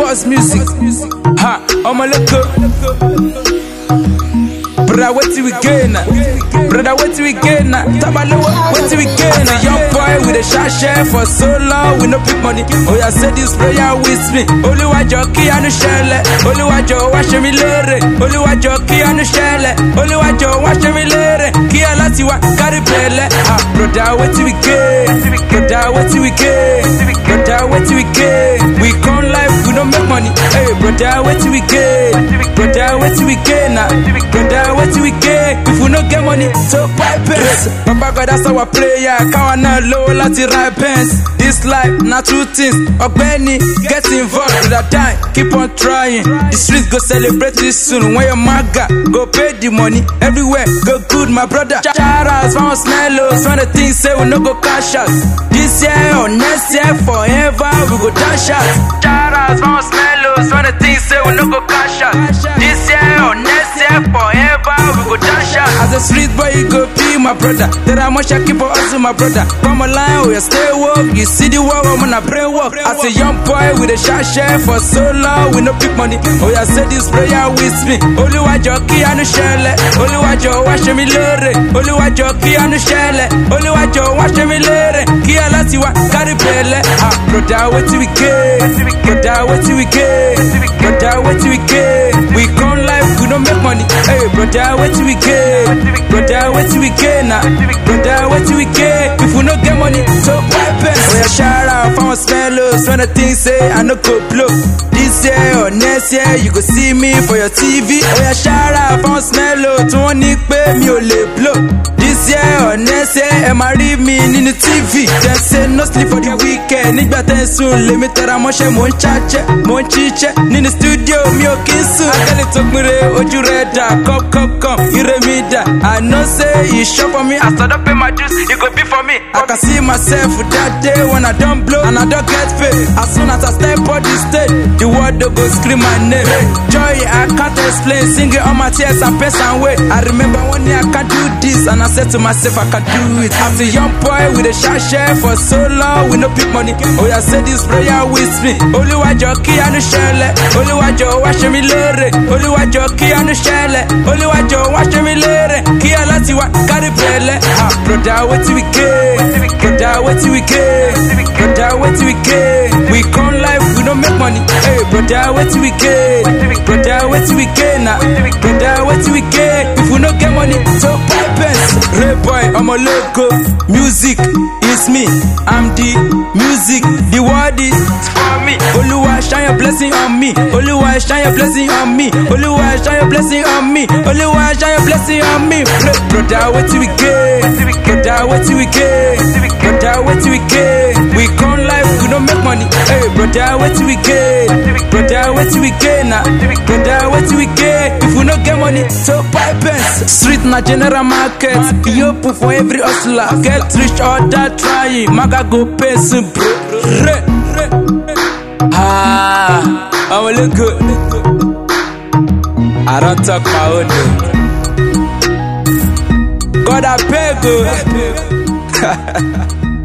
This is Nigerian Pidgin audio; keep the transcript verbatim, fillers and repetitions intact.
boss music. Ha, I'm a loco. Brother, what do we gain? Brother, what do we gain? Tabalo, what do we gain? A young boy with a shot share for so long with no big money. Oh, yeah, say this prayer with me. Only one jockey and a shell. Only one joe, watch me lere. Only one jockey and a shell. Only one joe, watch me lere. Kia Latiwa, carry pele. Ah, brother, what do we gain? Brother, what do we gain? Brother, what do we gain? We come live, we don't make money. Hey, brother, what do we gain? Brother, what do we gain? Brother, what do we gain? If we don't get money, so buy pens. Papa God, that's our prayer. Can't not low, let's right pens. This life, not true things. Or Benny, get involved with that time. Keep on trying. The streets go celebrate this soon. When your maga, go pay the money. Everywhere, go good, my brother. Charas, found smellos. When the things say we no go cash out. This year or next year, forever, we go dash out. Charas, found smellos. When the things say we no go cash out. This year or next year, forever, we go dash out. As a street boy, you go be my brother. There are much I keep on us, my brother. Come online, we stay woke. You see the world, I'm on a brain walk. As a young boy with a shot share for so long, with no big money. Oh, yeah, say this prayer with me. Only one jockey and a shell. Only one joe, watch me lere. Only one jockey and a shell. Only one joe, watch me lere. Kia Latiwa, carry pele. Ah, brother, what do we get? Brother, what do we get? Brother, what do we get? We come live, we don't make money. Hey, brother, what do we get? Brother, what do we get now? Brother, what do we get? If we don't get money, so buy pens. Oh, yeah, shout out, found smellos. When the things say, I no go blow. This year or next year, you go see me for your T V. Oh, yeah, shout out, found smellos. Don't need pay me, only blow. This year or next year, am I read me in the T V? Then say no sleep for the weekend. Need better soon, let me tell you, Moshe, mon chache, mon chiche. In the studio, me okay soon. I tell it to me, what you read that? Come, come, come, you read me that. I know say you shop for me. I start up pay my juice, it could be for me. I can see myself that day when I don't blow and I don't get paid. As soon as I step on the stage, the world go scream my name. Joy, I can't explain, singing on my tears, I pace and wait. I remember one day I can't do this, and I said to myself I can do it. I'm the young boy with a shot share for so long with no big money. Oh, yeah, say this prayer with me. Only one jockey and a shell. Only one joe, watch me lere. Only one jockey and a shell. Only one joe, watch me lere. Kia Latiwa, carry pele. Ah, brother, what do we get? Brother, what do we get? Brother, what do we get? We come live, we don't make money. Hey, brother, what do we get? Brother, what do we get now? Brother, what do we get? If we don't get money, so buy pens. Ray boy, I'm a loco. Music is me. I'm the music. The word is for me. Oluwa, shine your blessing on me. Oluwa, shine your blessing on me. Oluwa, shine your blessing on me. Oluwa, shine your blessing on me. Brother, what do we get? Brother, what do we get? Brother, what do we get? We come live, we don't make money. Hey, brother, what do we get? Brother, what do we get now? Brother, what do we get? If we don't get money, so buy pens. Street na general market, be open for every hustler. Get rich or die trying, maga go pay some bro. Re, re. Ah, I'm a look good. I don't talk my own name. God, I pay good.